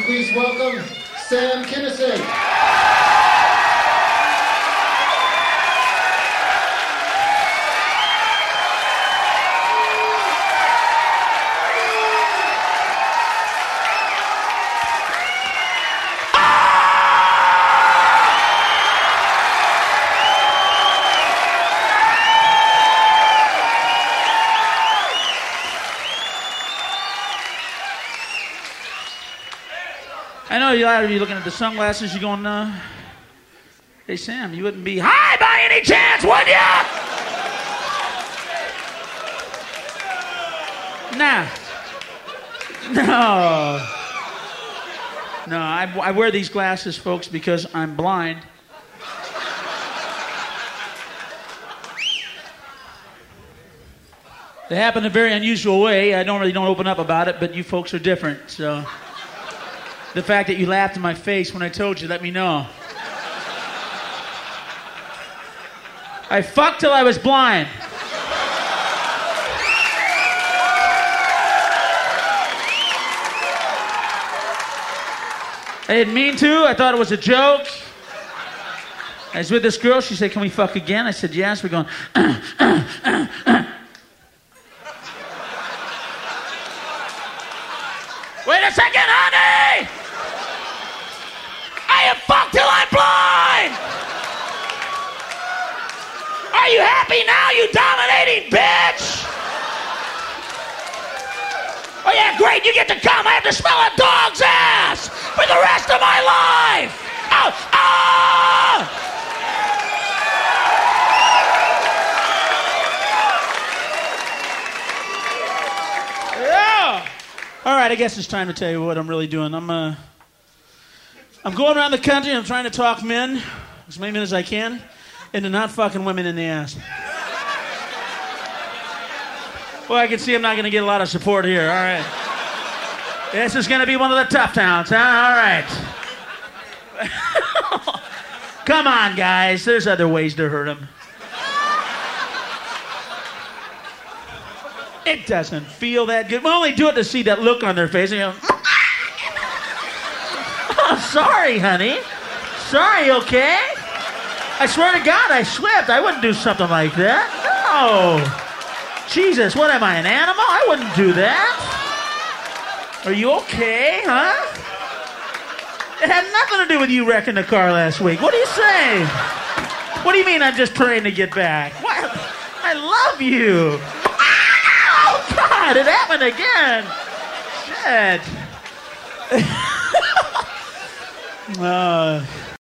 please welcome Sam Kinison. I know a lot of you looking at the sunglasses, you're going, hey, Sam, you wouldn't be high by any chance, would you? Nah. No, I wear these glasses, folks, because I'm blind. They happen in a very unusual way. I don't open up about it, but you folks are different, so... The fact that you laughed in my face when I told you, let me know. I fucked till I was blind. I didn't mean to. I thought it was a joke. I was with this girl. She said, can we fuck again? I said, yes. We're going, Wait a second, honey! I am fucked till I'm blind! Are you happy now, you dominating bitch? Oh yeah, great, you get to come. I have to smell a dog's ass for the rest of my life! Oh, oh! Yeah! All right, I guess it's time to tell you what I'm really doing. I'm going around the country and I'm trying to talk men, as many men as I can, into not fucking women in the ass. Well, I can see I'm not going to get a lot of support here. All right. This is going to be one of the tough towns, huh? All right. Come on, guys. There's other ways to hurt them. It doesn't feel that good. We only do it to see that look on their face. And you go, oh, sorry, honey. Sorry, okay? I swear to God, I slipped. I wouldn't do something like that. No. Jesus, what am I, an animal? I wouldn't do that. Are you okay, huh? It had nothing to do with you wrecking the car last week. What do you say? What do you mean I'm just praying to get back? What? I love you. Oh, God, it happened again. Shit.